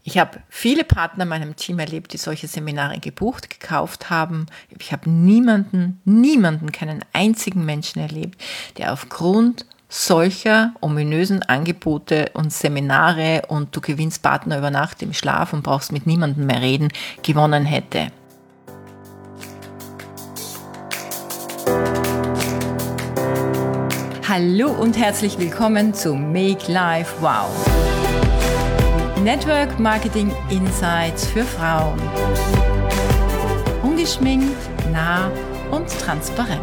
Ich habe viele Partner in meinem Team erlebt, die solche Seminare gebucht, gekauft haben. Ich habe niemanden, keinen einzigen Menschen erlebt, der aufgrund solcher ominösen Angebote und Seminare und du gewinnst Partner über Nacht im Schlaf und brauchst mit niemandem mehr reden, gewonnen hätte. Hallo und herzlich willkommen zu Make Life Wow. Network Marketing Insights für Frauen. Ungeschminkt, nah und transparent.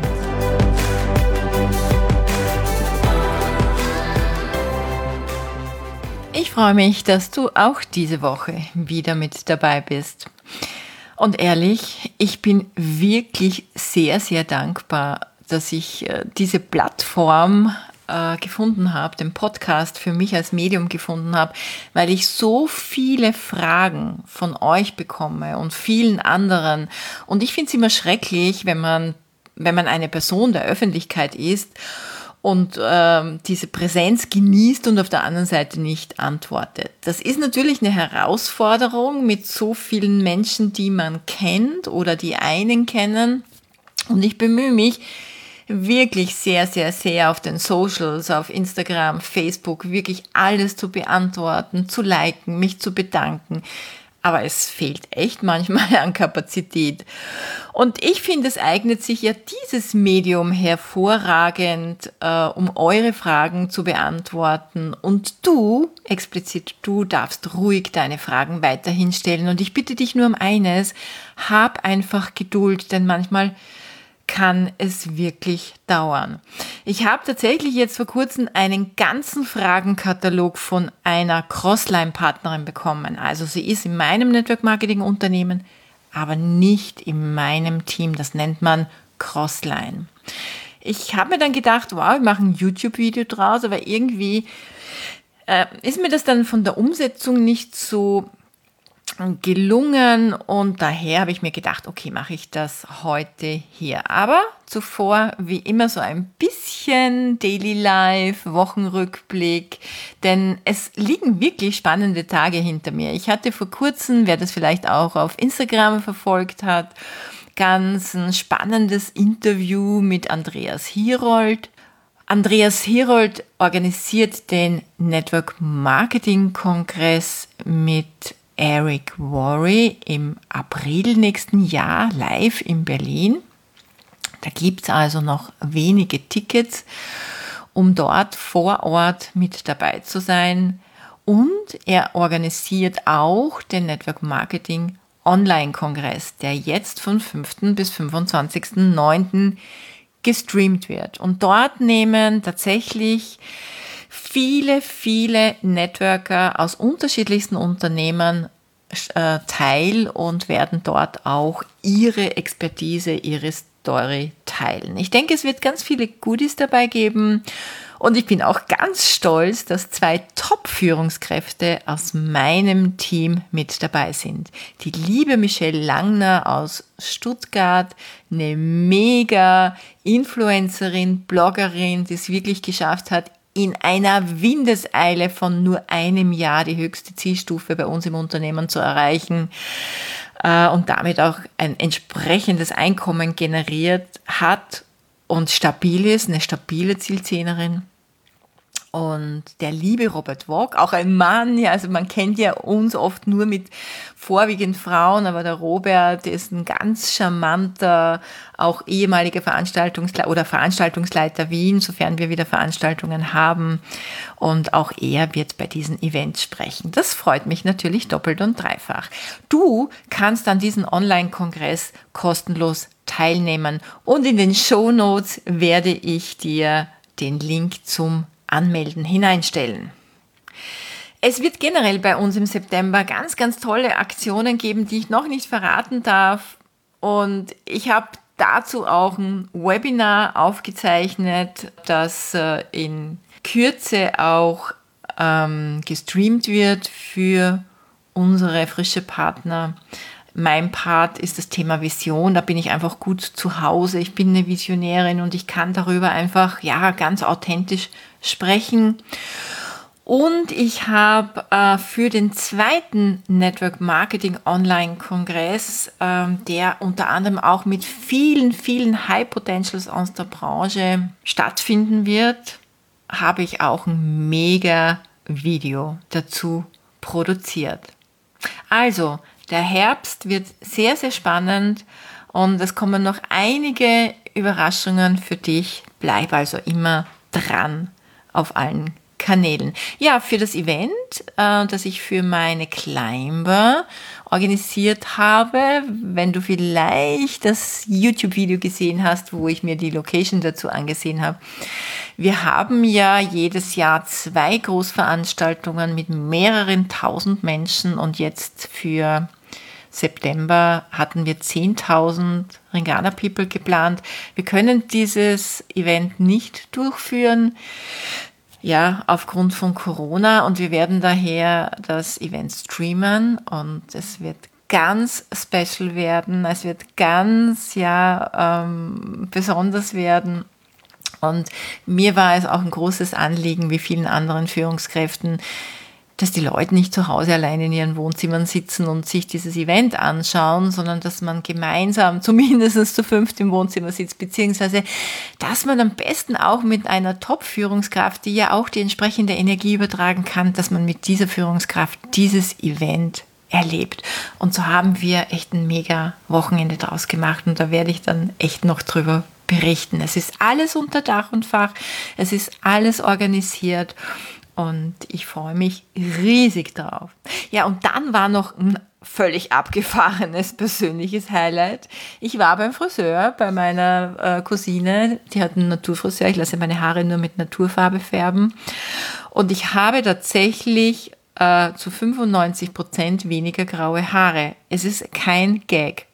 Ich freue mich, dass du auch diese Woche wieder mit dabei bist. Und ehrlich, ich bin wirklich sehr, sehr dankbar, dass ich diese Plattform gefunden habe, den Podcast für mich als Medium gefunden habe, weil ich so viele Fragen von euch bekomme und vielen anderen. Und ich finde es immer schrecklich, wenn man eine Person der Öffentlichkeit ist und diese Präsenz genießt und auf der anderen Seite nicht antwortet. Das ist natürlich eine Herausforderung mit so vielen Menschen, die man kennt oder die einen kennen. Und ich bemühe mich wirklich sehr, sehr, sehr auf den Socials, auf Instagram, Facebook, wirklich alles zu beantworten, zu liken, mich zu bedanken. Aber es fehlt echt manchmal an Kapazität. Und ich finde, es eignet sich ja dieses Medium hervorragend, um eure Fragen zu beantworten. Und du, explizit du, darfst ruhig deine Fragen weiterhin stellen. Und ich bitte dich nur um eines, hab einfach Geduld, denn manchmal kann es wirklich dauern. Ich habe tatsächlich jetzt vor kurzem einen ganzen Fragenkatalog von einer Crossline-Partnerin bekommen. Also sie ist in meinem Network-Marketing-Unternehmen, aber nicht in meinem Team. Das nennt man Crossline. Ich habe mir dann gedacht, wow, ich mache ein YouTube-Video draus, aber irgendwie ist mir das dann von der Umsetzung nicht so gelungen und daher habe ich mir gedacht, okay, mache ich das heute hier. Aber zuvor wie immer so ein bisschen Daily Life, Wochenrückblick, denn es liegen wirklich spannende Tage hinter mir. Ich hatte vor kurzem, wer das vielleicht auch auf Instagram verfolgt hat, ganz ein spannendes Interview mit Andreas Herold. Andreas Herold organisiert den Network Marketing Kongress mit Eric Worre im April nächsten Jahr live in Berlin. Da gibt es also noch wenige Tickets, um dort vor Ort mit dabei zu sein. Und er organisiert auch den Network Marketing Online-Kongress, der jetzt von 5. bis 25.09. gestreamt wird. Und dort nehmen tatsächlich viele Networker aus unterschiedlichsten Unternehmen teil und werden dort auch ihre Expertise, ihre Story teilen. Ich denke, es wird ganz viele Goodies dabei geben und ich bin auch ganz stolz, dass 2 Top-Führungskräfte aus meinem Team mit dabei sind. Die liebe Michelle Langner aus Stuttgart, eine mega Influencerin, Bloggerin, die es wirklich geschafft hat, in einer Windeseile von nur einem Jahr die höchste Zielstufe bei uns im Unternehmen zu erreichen und damit auch ein entsprechendes Einkommen generiert hat und stabil ist, eine stabile Zielzehnerin. Und der liebe Robert Wog, auch ein Mann, ja, also man kennt ja uns oft nur mit vorwiegend Frauen, aber der Robert ist ein ganz charmanter, auch ehemaliger Veranstaltungsleiter Wien, sofern wir wieder Veranstaltungen haben. Und auch er wird bei diesen Events sprechen. Das freut mich natürlich doppelt und dreifach. Du kannst an diesem Online-Kongress kostenlos teilnehmen und in den Shownotes werde ich dir den Link zum Anmelden hineinstellen. Es wird generell bei uns im September ganz, ganz tolle Aktionen geben, die ich noch nicht verraten darf. Und ich habe dazu auch ein Webinar aufgezeichnet, das in Kürze auch gestreamt wird für unsere frische Partner. Mein Part ist das Thema Vision, da bin ich einfach gut zu Hause. Ich bin eine Visionärin und ich kann darüber einfach, ja, ganz authentisch sprechen. Und ich habe für den zweiten Network Marketing Online Kongress, der unter anderem auch mit vielen, vielen High Potentials aus der Branche stattfinden wird, habe ich auch ein mega Video dazu produziert. Also, der Herbst wird sehr, sehr spannend und es kommen noch einige Überraschungen für dich. Bleib also immer dran auf allen Kanälen. Ja, für das Event, das ich für meine Climber organisiert habe, wenn du vielleicht das YouTube-Video gesehen hast, wo ich mir die Location dazu angesehen habe. Wir haben ja jedes Jahr 2 Großveranstaltungen mit mehreren tausend Menschen und jetzt für September hatten wir 10.000 Ringana People geplant. Wir können dieses Event nicht durchführen, ja, aufgrund von Corona, und wir werden daher das Event streamen und es wird ganz special werden. Es wird ganz, besonders werden. Und mir war es auch ein großes Anliegen, wie vielen anderen Führungskräften, dass die Leute nicht zu Hause allein in ihren Wohnzimmern sitzen und sich dieses Event anschauen, sondern dass man gemeinsam zumindest zu 5 im Wohnzimmer sitzt, beziehungsweise dass man am besten auch mit einer Top-Führungskraft, die ja auch die entsprechende Energie übertragen kann, dass man mit dieser Führungskraft dieses Event erlebt. Und so haben wir echt ein mega Wochenende draus gemacht und da werde ich dann echt noch drüber berichten. Es ist alles unter Dach und Fach, es ist alles organisiert. Und ich freue mich riesig drauf. Ja, und dann war noch ein völlig abgefahrenes persönliches Highlight. Ich war beim Friseur, bei meiner Cousine, die hat einen Naturfriseur. Ich lasse meine Haare nur mit Naturfarbe färben. Und ich habe tatsächlich zu 95% weniger graue Haare. Es ist kein Gag.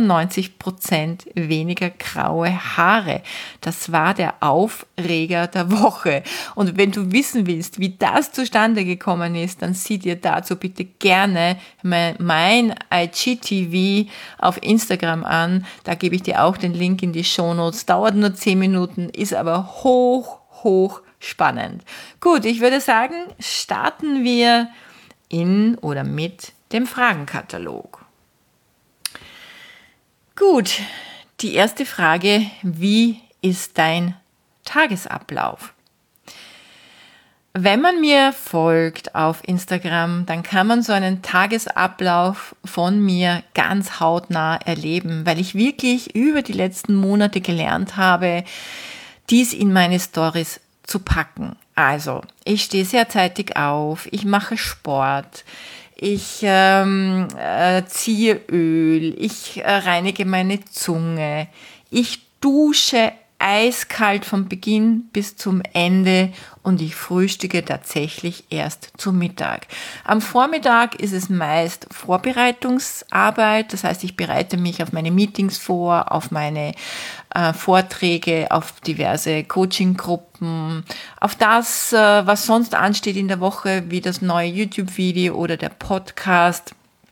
95% weniger graue Haare. Das war der Aufreger der Woche. Und wenn du wissen willst, wie das zustande gekommen ist, dann sieh dir dazu bitte gerne mein IGTV auf Instagram an. Da gebe ich dir auch den Link in die Shownotes. Dauert nur 10 Minuten, ist aber hoch spannend. Gut, ich würde sagen, starten wir in oder mit dem Fragenkatalog. Gut, die erste Frage: Wie ist dein Tagesablauf? Wenn man mir folgt auf Instagram, dann kann man so einen Tagesablauf von mir ganz hautnah erleben, weil ich wirklich über die letzten Monate gelernt habe, dies in meine Stories zu packen. Also, ich stehe sehr zeitig auf, ich mache Sport, ich ziehe Öl, ich reinige meine Zunge, ich dusche eiskalt vom Beginn bis zum Ende und ich frühstücke tatsächlich erst zum Mittag. Am Vormittag ist es meist Vorbereitungsarbeit, das heißt, ich bereite mich auf meine Meetings vor, auf meine Vorträge, auf diverse Coaching-Gruppen, auf das, was sonst ansteht in der Woche, wie das neue YouTube-Video oder der Podcast.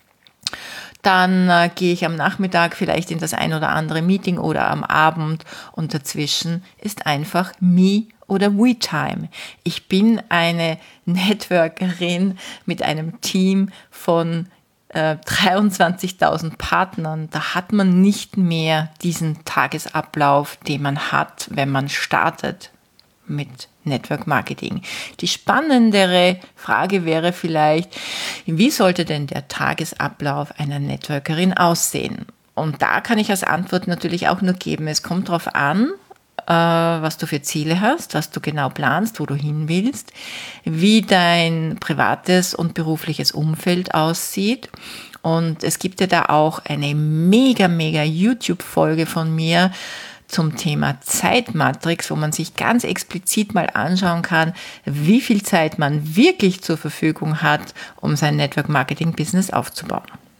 Dann gehe ich am Nachmittag vielleicht in das ein oder andere Meeting oder am Abend und dazwischen ist einfach Me- oder We-Time. Ich bin eine Networkerin mit einem Team von 23.000 Partnern. Da hat man nicht mehr diesen Tagesablauf, den man hat, wenn man startet mit Network Marketing. Die spannendere Frage wäre vielleicht, wie sollte denn der Tagesablauf einer Networkerin aussehen? Und da kann ich als Antwort natürlich auch nur geben, es kommt darauf an, was du für Ziele hast, was du genau planst, wo du hin willst, wie dein privates und berufliches Umfeld aussieht. Und es gibt ja da auch eine mega YouTube-Folge von mir zum Thema Zeitmatrix, wo man sich ganz explizit mal anschauen kann, wie viel Zeit man wirklich zur Verfügung hat, um sein Network-Marketing-Business aufzubauen.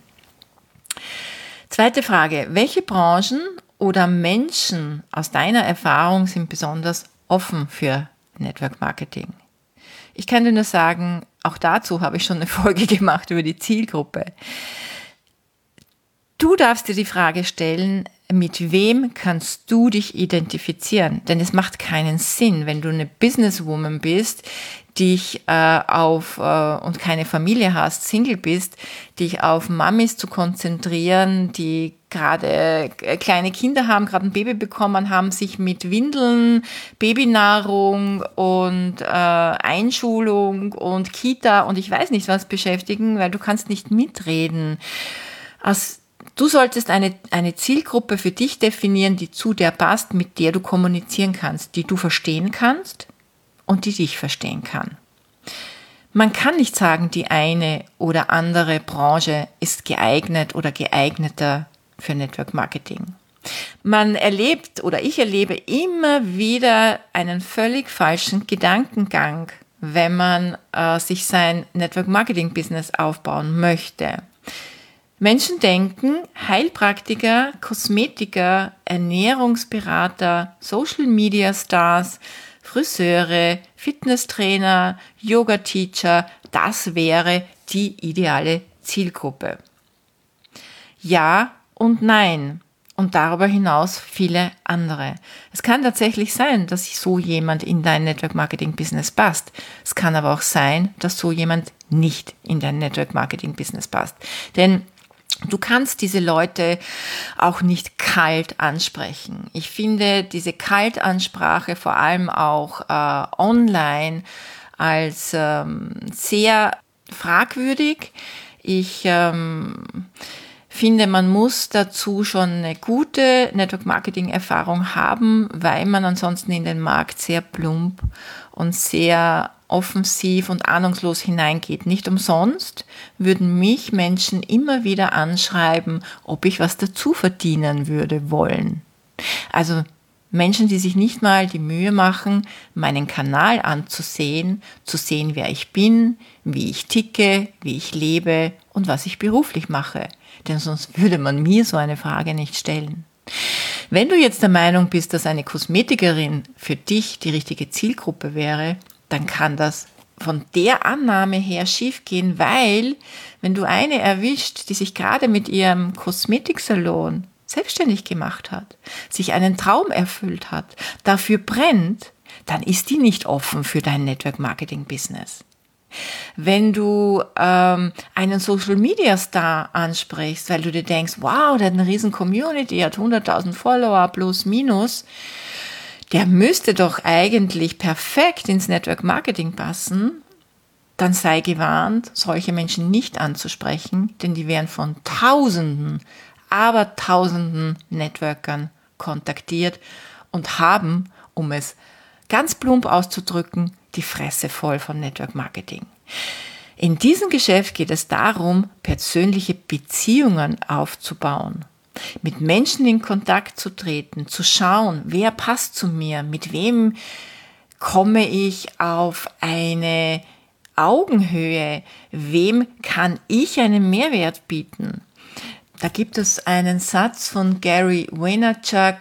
Zweite Frage: Welche Branchen oder Menschen aus deiner Erfahrung sind besonders offen für Network Marketing? Ich kann dir nur sagen, auch dazu habe ich schon eine Folge gemacht über die Zielgruppe. Du darfst dir die Frage stellen, mit wem kannst du dich identifizieren? Denn es macht keinen Sinn, wenn du eine Businesswoman bist, dich und keine Familie hast, Single bist, dich auf Mamis zu konzentrieren, die gerade kleine Kinder haben, gerade ein Baby bekommen haben, sich mit Windeln, Babynahrung und Einschulung und Kita und ich weiß nicht was beschäftigen, weil du kannst nicht mitreden. Du solltest eine Zielgruppe für dich definieren, die zu dir passt, mit der du kommunizieren kannst, die du verstehen kannst und die dich verstehen kann. Man kann nicht sagen, die eine oder andere Branche ist geeignet oder geeigneter für Network Marketing. Ich erlebe immer wieder einen völlig falschen Gedankengang, wenn man sich sein Network Marketing Business aufbauen möchte. Menschen denken, Heilpraktiker, Kosmetiker, Ernährungsberater, Social Media Stars, Friseure, Fitnesstrainer, Yoga-Teacher, das wäre die ideale Zielgruppe. Ja und nein. Und darüber hinaus viele andere. Es kann tatsächlich sein, dass so jemand in dein Network Marketing Business passt. Es kann aber auch sein, dass so jemand nicht in dein Network Marketing Business passt. Denn du kannst diese Leute auch nicht kalt ansprechen. Ich finde diese Kaltansprache vor allem auch online als sehr fragwürdig. Ich finde, man muss dazu schon eine gute Network-Marketing-Erfahrung haben, weil man ansonsten in den Markt sehr plump und sehr offensiv und ahnungslos hineingeht. Nicht umsonst würden mich Menschen immer wieder anschreiben, ob ich was dazu verdienen würde wollen. Also Menschen, die sich nicht mal die Mühe machen, meinen Kanal anzusehen, zu sehen, wer ich bin, wie ich ticke, wie ich lebe und was ich beruflich mache. Denn sonst würde man mir so eine Frage nicht stellen. Wenn du jetzt der Meinung bist, dass eine Kosmetikerin für dich die richtige Zielgruppe wäre, dann kann das von der Annahme her schiefgehen, weil wenn du eine erwischt, die sich gerade mit ihrem Kosmetiksalon selbstständig gemacht hat, sich einen Traum erfüllt hat, dafür brennt, dann ist die nicht offen für dein Network-Marketing-Business. Wenn du einen Social-Media-Star ansprichst, weil du dir denkst, wow, der hat eine riesen Community, hat 100.000 Follower plus minus, der müsste doch eigentlich perfekt ins Network-Marketing passen, dann sei gewarnt, solche Menschen nicht anzusprechen, denn die werden von Tausenden, aber Tausenden Networkern kontaktiert und haben, um es ganz plump auszudrücken, die Fresse voll von Network Marketing. In diesem Geschäft geht es darum, persönliche Beziehungen aufzubauen, mit Menschen in Kontakt zu treten, zu schauen, wer passt zu mir, mit wem komme ich auf eine Augenhöhe, wem kann ich einen Mehrwert bieten. Da gibt es einen Satz von Gary Vaynerchuk,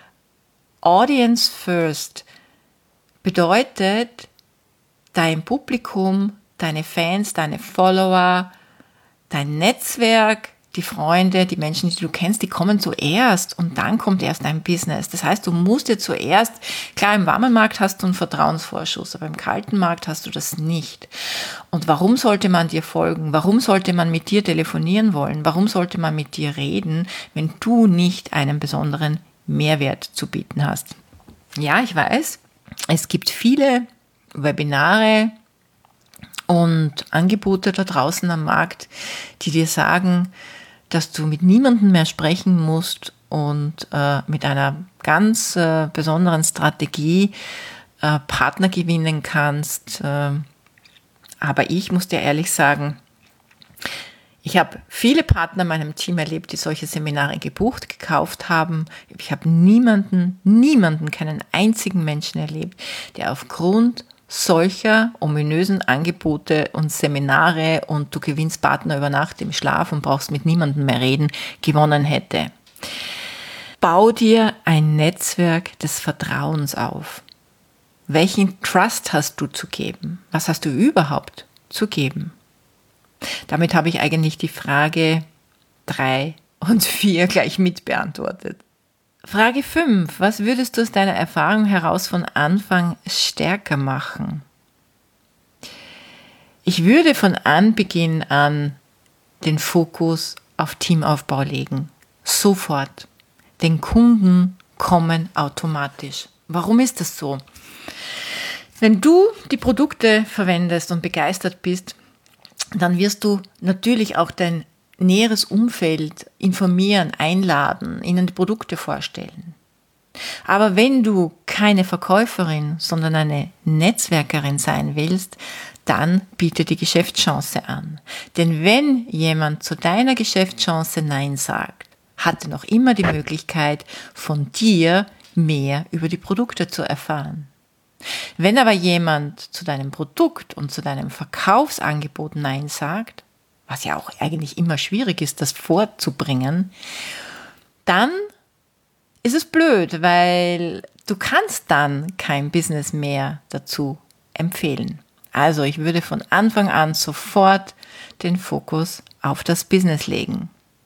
Audience First bedeutet, dein Publikum, deine Fans, deine Follower, dein Netzwerk, die Freunde, die Menschen, die du kennst, die kommen zuerst und dann kommt erst dein Business. Das heißt, du musst dir zuerst, klar, im warmen Markt hast du einen Vertrauensvorschuss, aber im kalten Markt hast du das nicht. Und warum sollte man dir folgen? Warum sollte man mit dir telefonieren wollen? Warum sollte man mit dir reden, wenn du nicht einen besonderen Mehrwert zu bieten hast? Ja, ich weiß, es gibt viele Webinare und Angebote da draußen am Markt, die dir sagen, dass du mit niemandem mehr sprechen musst und mit einer ganz besonderen Strategie Partner gewinnen kannst. Aber ich muss dir ehrlich sagen, ich habe viele Partner in meinem Team erlebt, die solche Seminare gebucht, gekauft haben. Ich habe keinen einzigen Menschen erlebt, der aufgrund solcher ominösen Angebote und Seminare und du gewinnst Partner über Nacht im Schlaf und brauchst mit niemandem mehr reden, gewonnen hätte. Bau dir ein Netzwerk des Vertrauens auf. Welchen Trust hast du zu geben? Was hast du überhaupt zu geben? Damit habe ich eigentlich die Frage 3 und 4 gleich mit beantwortet. Frage 5. Was würdest du aus deiner Erfahrung heraus von Anfang stärker machen? Ich würde von Anbeginn an den Fokus auf Teamaufbau legen. Sofort. Denn Kunden kommen automatisch. Warum ist das so? Wenn du die Produkte verwendest und begeistert bist, dann wirst du natürlich auch dein näheres Umfeld informieren, einladen, ihnen die Produkte vorstellen. Aber wenn du keine Verkäuferin, sondern eine Netzwerkerin sein willst, dann biete die Geschäftschance an. Denn wenn jemand zu deiner Geschäftschance Nein sagt, hat er noch immer die Möglichkeit, von dir mehr über die Produkte zu erfahren. Wenn aber jemand zu deinem Produkt und zu deinem Verkaufsangebot Nein sagt, was ja auch eigentlich immer schwierig ist, das vorzubringen, dann ist es blöd, weil du kannst dann kein Business mehr dazu empfehlen. Also ich würde von Anfang an sofort den Fokus auf das Business legen.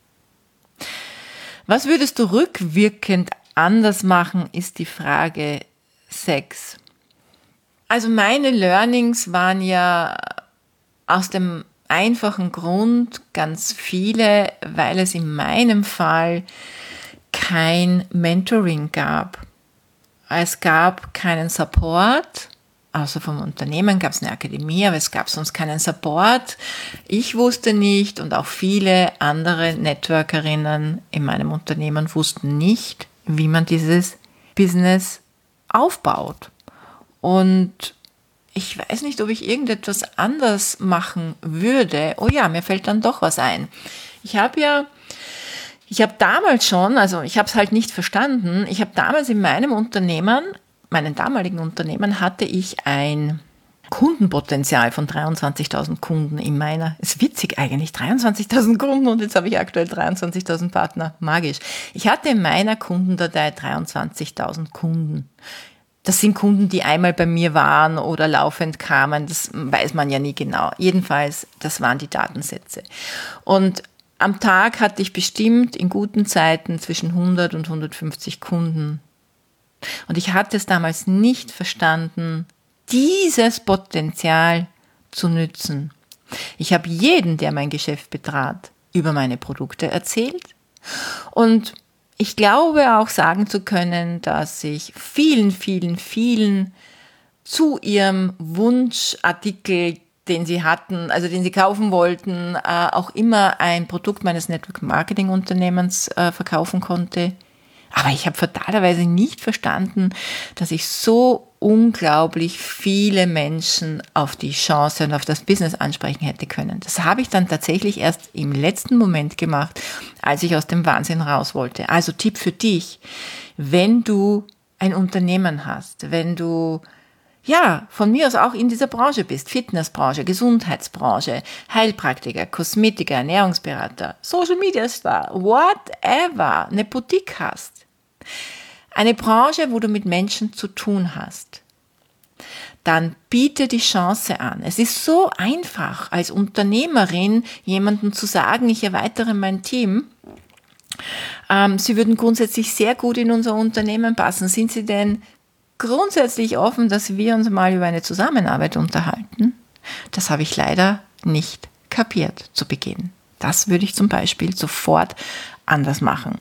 Was würdest du rückwirkend anders machen, ist die Frage 6. Also meine Learnings waren ja aus dem einfachen Grund ganz viele, weil es in meinem Fall kein Mentoring gab. Es gab keinen Support, außer vom Unternehmen gab es eine Akademie, aber es gab sonst keinen Support. Ich wusste nicht und auch viele andere Networkerinnen in meinem Unternehmen wussten nicht, wie man dieses Business aufbaut. Und ich weiß nicht, ob ich irgendetwas anders machen würde. Oh ja, mir fällt dann doch was ein. Ich habe damals schon, also ich habe es halt nicht verstanden, ich habe damals in meinem damaligen Unternehmen, hatte ich ein Kundenpotenzial von 23.000 Kunden in meiner, ist witzig eigentlich, 23.000 Kunden und jetzt habe ich aktuell 23.000 Partner, magisch. Ich hatte in meiner Kundendatei 23.000 Kunden. Das sind Kunden, die einmal bei mir waren oder laufend kamen, das weiß man ja nie genau. Jedenfalls, das waren die Datensätze. Und am Tag hatte ich bestimmt in guten Zeiten zwischen 100 und 150 Kunden. Und ich hatte es damals nicht verstanden, dieses Potenzial zu nützen. Ich habe jeden, der mein Geschäft betrat, über meine Produkte erzählt. Und ich glaube auch sagen zu können, dass ich vielen zu ihrem Wunschartikel, den sie hatten, also den sie kaufen wollten, auch immer ein Produkt meines Network Marketing Unternehmens verkaufen konnte. Aber ich habe fatalerweise nicht verstanden, dass ich so unglaublich viele Menschen auf die Chance und auf das Business ansprechen hätte können. Das habe ich dann tatsächlich erst im letzten Moment gemacht, als ich aus dem Wahnsinn raus wollte. Also Tipp für dich, wenn du ein Unternehmen hast, wenn du von mir aus auch in dieser Branche bist, Fitnessbranche, Gesundheitsbranche, Heilpraktiker, Kosmetiker, Ernährungsberater, Social Media Star, whatever, eine Boutique hast. Eine Branche, wo du mit Menschen zu tun hast, dann biete die Chance an. Es ist so einfach, als Unternehmerin jemandem zu sagen, ich erweitere mein Team. Sie würden grundsätzlich sehr gut in unser Unternehmen passen. Sind Sie denn grundsätzlich offen, dass wir uns mal über eine Zusammenarbeit unterhalten? Das habe ich leider nicht kapiert zu Beginn. Das würde ich zum Beispiel sofort anders machen.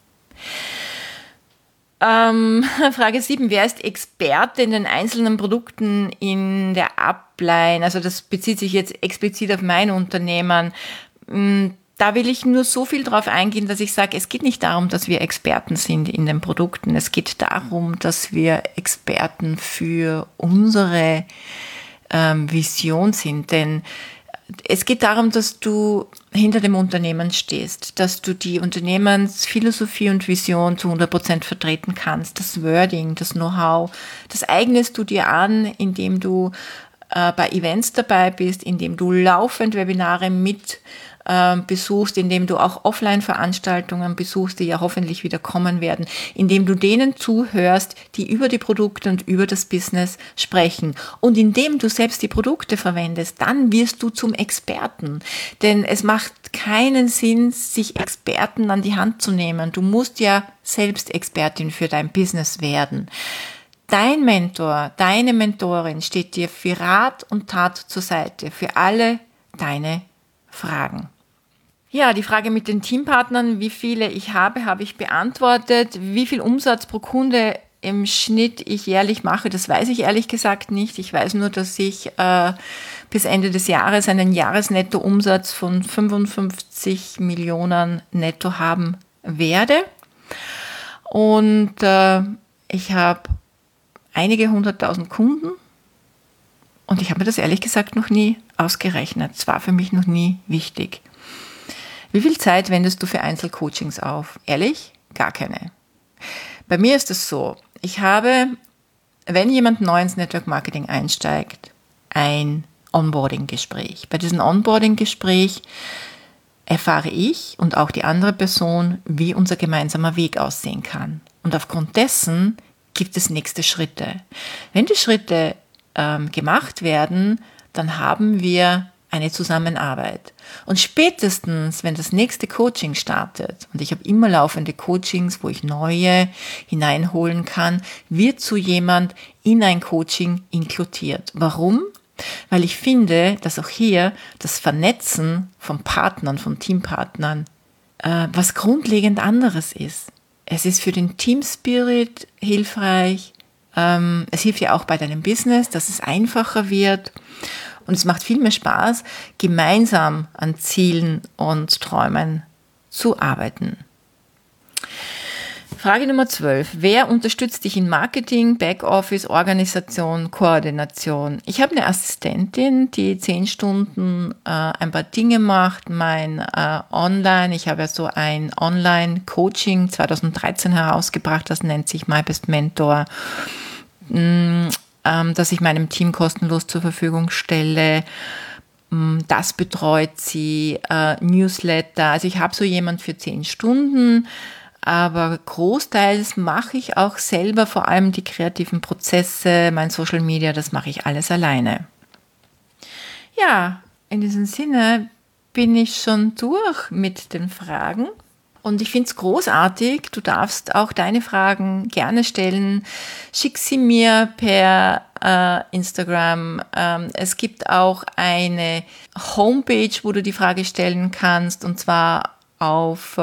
Frage 7. Wer ist Experte in den einzelnen Produkten in der Upline? Also das bezieht sich jetzt explizit auf mein Unternehmen. Da will ich nur so viel drauf eingehen, dass ich sage, es geht nicht darum, dass wir Experten sind in den Produkten. Es geht darum, dass wir Experten für unsere Vision sind. Denn es geht darum, dass du hinter dem Unternehmen stehst, dass du die Unternehmensphilosophie und Vision zu 100% vertreten kannst. Das Wording, das Know-how, das eignest du dir an, indem du bei Events dabei bist, indem du laufend Webinare mit besuchst, indem du auch Offline-Veranstaltungen besuchst, die ja hoffentlich wieder kommen werden, indem du denen zuhörst, die über die Produkte und über das Business sprechen. Und indem du selbst die Produkte verwendest, dann wirst du zum Experten. Denn es macht keinen Sinn, sich Experten an die Hand zu nehmen. Du musst ja selbst Expertin für dein Business werden. Dein Mentor, deine Mentorin steht dir für Rat und Tat zur Seite, für alle deine Fragen. Ja, die Frage mit den Teampartnern, wie viele ich habe ich beantwortet. Wie viel Umsatz pro Kunde im Schnitt ich jährlich mache, das weiß ich ehrlich gesagt nicht. Ich weiß nur, dass ich bis Ende des Jahres einen Jahresnettoumsatz von 55 Millionen netto haben werde. Und ich habe einige 100.000 Kunden und ich habe mir das ehrlich gesagt noch nie ausgerechnet. Es war für mich noch nie wichtig. Wie viel Zeit wendest du für Einzelcoachings auf? Ehrlich? Gar keine. Bei mir ist es so, ich habe, wenn jemand neu ins Network Marketing einsteigt, ein Onboarding-Gespräch. Bei diesem Onboarding-Gespräch erfahre ich und auch die andere Person, wie unser gemeinsamer Weg aussehen kann. Und aufgrund dessen gibt es nächste Schritte. Wenn die Schritte gemacht werden, dann haben wir eine Zusammenarbeit. Und spätestens, wenn das nächste Coaching startet, und ich habe immer laufende Coachings, wo ich neue hineinholen kann, wird so jemand in ein Coaching inkludiert. Warum? Weil ich finde, dass auch hier das Vernetzen von Partnern, von Teampartnern, was grundlegend anderes ist. Es ist für den Team-Spirit hilfreich. Es hilft ja auch bei deinem Business, dass es einfacher wird. Und es macht viel mehr Spaß, gemeinsam an Zielen und Träumen zu arbeiten. Frage Nummer 12. Wer unterstützt dich in Marketing, Backoffice, Organisation, Koordination? Ich habe eine Assistentin, die 10 Stunden ein paar Dinge macht. Ich habe ja so ein Online-Coaching 2013 herausgebracht, das nennt sich My Best Mentor, das ich meinem Team kostenlos zur Verfügung stelle. Das betreut sie, Newsletter. Also ich habe so jemand für 10 Stunden, aber großteils mache ich auch selber, vor allem die kreativen Prozesse, mein Social Media, das mache ich alles alleine. Ja, in diesem Sinne bin ich schon durch mit den Fragen. Und ich finde es großartig, du darfst auch deine Fragen gerne stellen. Schick sie mir per Instagram. Es gibt auch eine Homepage, wo du die Frage stellen kannst, und zwar auf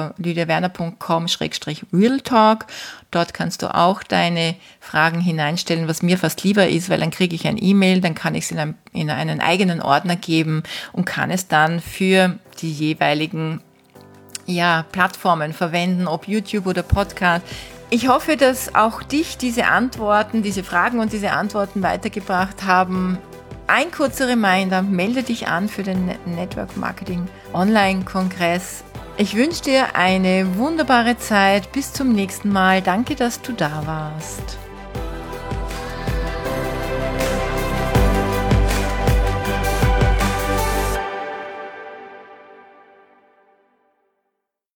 lydiawerner.com/realtalk. Dort kannst du auch deine Fragen hineinstellen, was mir fast lieber ist, weil dann kriege ich ein E-Mail, dann kann ich es in einen eigenen Ordner geben und kann es dann für die jeweiligen Plattformen verwenden, ob YouTube oder Podcast. Ich hoffe, dass auch dich diese Fragen und diese Antworten weitergebracht haben. Ein kurzer Reminder, melde dich an für den Network Marketing Online-Kongress. Ich wünsche dir eine wunderbare Zeit. Bis zum nächsten Mal. Danke, dass du da warst.